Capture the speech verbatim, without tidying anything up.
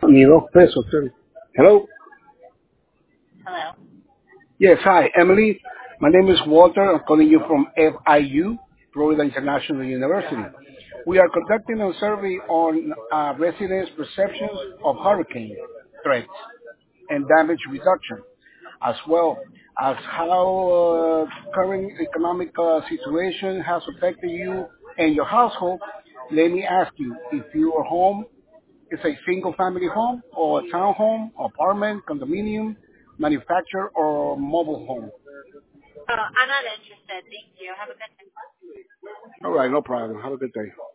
Ni dos pesos. Sir. Hello? Hello. Yes, hi, Emily. My name is Walter. I'm calling you from F I U, Florida International University. We are conducting a survey on uh, residents' perceptions of hurricane threats and damage reduction, as well as how uh, current economic uh, situation has affected you and your household. Let me ask you, if your home is a single-family home or a townhome, apartment, condominium, manufactured or mobile home. Oh, I'm not interested. Thank you. Have a good day. All right, no problem. Have a good day.